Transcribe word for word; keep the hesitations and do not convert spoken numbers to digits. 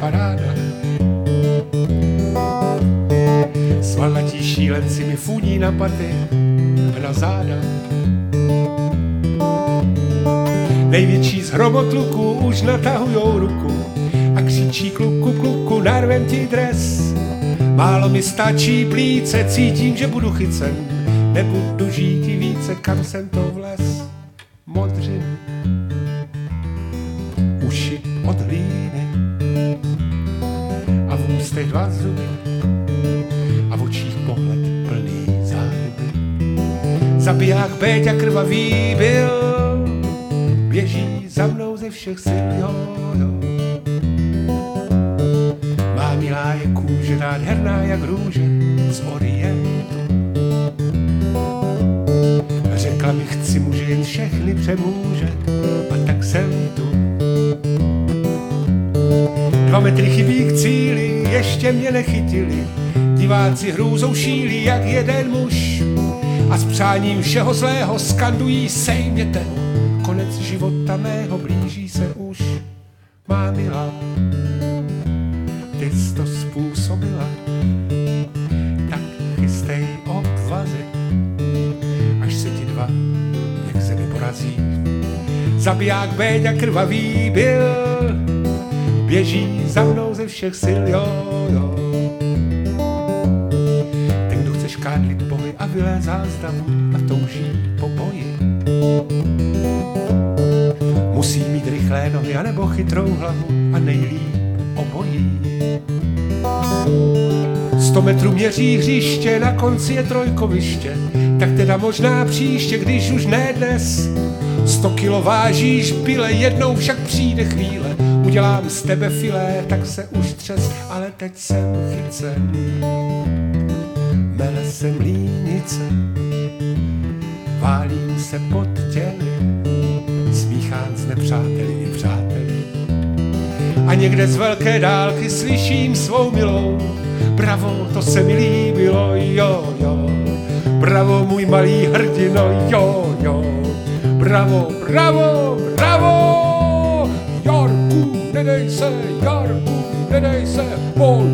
paráda. Svalnatí šílenci mi funí na paty a na záda. Největší z hromotluků už natahujou ruku a křičí kluku, kluku, narvem ti dres. Málo mi stačí plíce, cítím, že budu chycen. Nebudu žít i více, kam jsem to vles. Modřiny, uši od hlíny a v ústech dva zuby a v očích pohled plný záhuby. Zabiják Péťa krvavý byl, běží za mnou ze všech sil, jo, jo. Má milá je kůže, nádherná jak růže z Orientu. Řekla mi, chci muže, jen všechny přemůže, a tak jsem tu. Dva metry chybí k cíli, ještě mě nechytili. Diváci hrůzou šílí jak jeden muž a s přáním všeho zlého skandují sejměte. Konec života mého blíží se už. Má milá, ty jsi to způsobila, tak chystej obvazy, až se ti dva jak se mi porazí. Zabiják Béďa krvavý byl, běží za mnou ze všech sil, jo, jo. Ten, kdo chce škádlit bohy a vylézá z davu a touží po boji, musí mít rychlé nohy anebo chytrou hlavu a nejlíp obojí. Sto metrů měří hřiště, na konci je trojkoviště, tak teda možná příště, když už ne dnes. Sto kilo vážíš pile, jednou však přijde chvíle, udělám z tebe filé, tak se už třes, ale teď jsem chycen. Mele se mlýnice, válím se pod těly, smíchán s nepřáteli i přáteli. A někde z velké dálky slyším svou milou, bravo, to se mi líbilo, jo, jo. Bravo, můj malý hrdino, jo, jo. Bravo, bravo, bravo. Jarku, nedej se, Jarku, nedej se, pol